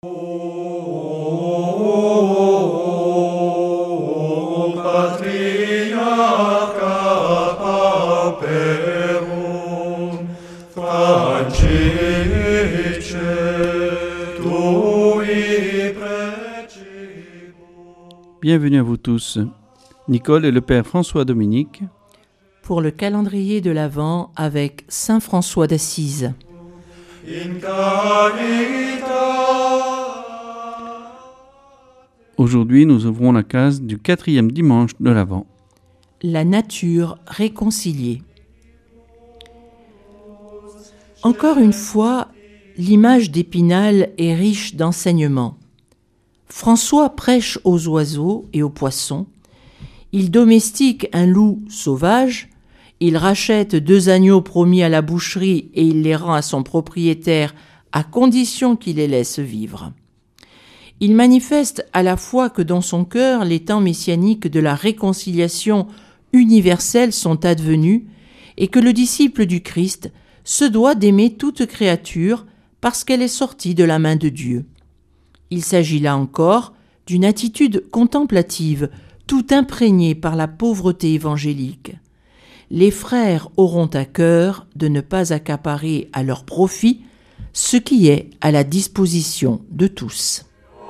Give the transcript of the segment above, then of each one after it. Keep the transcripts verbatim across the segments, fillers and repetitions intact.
O patriarca pauperum, Francice, tui precibus. Bienvenue à vous tous. Nicole et le Père François Dominique pour le calendrier de l'Avent avec Saint François d'Assise. In caritate. Aujourd'hui, nous ouvrons la case du quatrième dimanche de l'Avent. La nature réconciliée. Encore une fois, l'image d'Épinal est riche d'enseignements. François prêche aux oiseaux et aux poissons. Il domestique un loup sauvage. Il rachète deux agneaux promis à la boucherie et il les rend à son propriétaire à condition qu'il les laisse vivre. Il manifeste à la fois que dans son cœur, les temps messianiques de la réconciliation universelle sont advenus et que le disciple du Christ se doit d'aimer toute créature parce qu'elle est sortie de la main de Dieu. Il s'agit là encore d'une attitude contemplative, tout imprégnée par la pauvreté évangélique. Les frères auront à cœur de ne pas accaparer à leur profit ce qui est à la disposition de tous.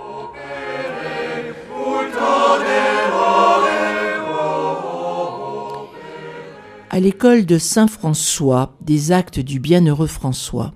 À l'école de Saint François, des actes du bienheureux François.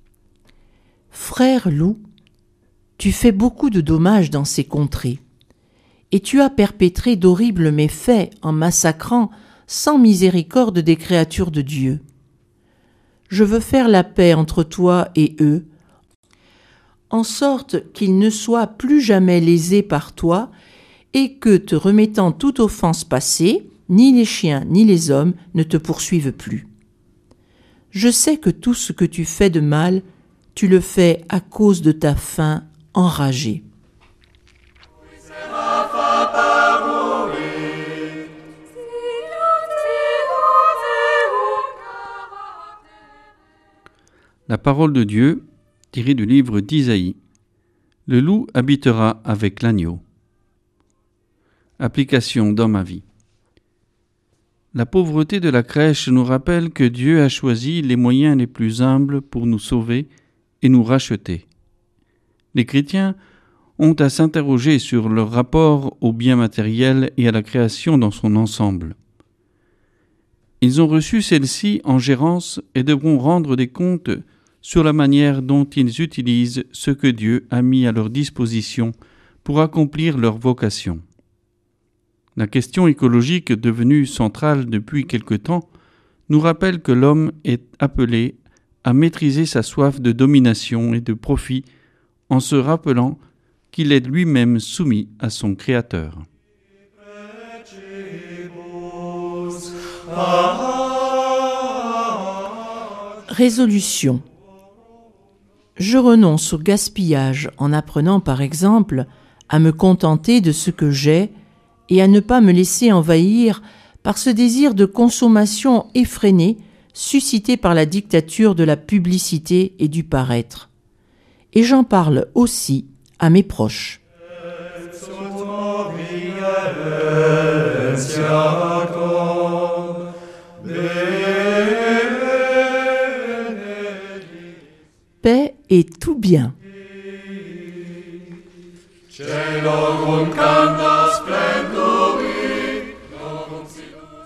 Frère loup, tu fais beaucoup de dommages dans ces contrées, et tu as perpétré d'horribles méfaits en massacrant sans miséricorde des créatures de Dieu. Je veux faire la paix entre toi et eux, en sorte qu'ils ne soient plus jamais lésés par toi, et que, te remettant toute offense passée, ni les chiens ni les hommes ne te poursuivent plus. Je sais que tout ce que tu fais de mal, tu le fais à cause de ta faim enragée. La parole de Dieu, tirée du livre d'Isaïe. Le loup habitera avec l'agneau. Application dans ma vie. La pauvreté de la crèche nous rappelle que Dieu a choisi les moyens les plus humbles pour nous sauver et nous racheter. Les chrétiens ont à s'interroger sur leur rapport au bien matériel et à la création dans son ensemble. Ils ont reçu celle-ci en gérance et devront rendre des comptes sur la manière dont ils utilisent ce que Dieu a mis à leur disposition pour accomplir leur vocation. La question écologique, devenue centrale depuis quelque temps, nous rappelle que l'homme est appelé à maîtriser sa soif de domination et de profit en se rappelant qu'il est lui-même soumis à son Créateur. Résolution. Je renonce au gaspillage en apprenant par exemple à me contenter de ce que j'ai et à ne pas me laisser envahir par ce désir de consommation effréné suscité par la dictature de la publicité et du paraître. Et j'en parle aussi à mes proches. Paix et tout bien. Celum cantas plentus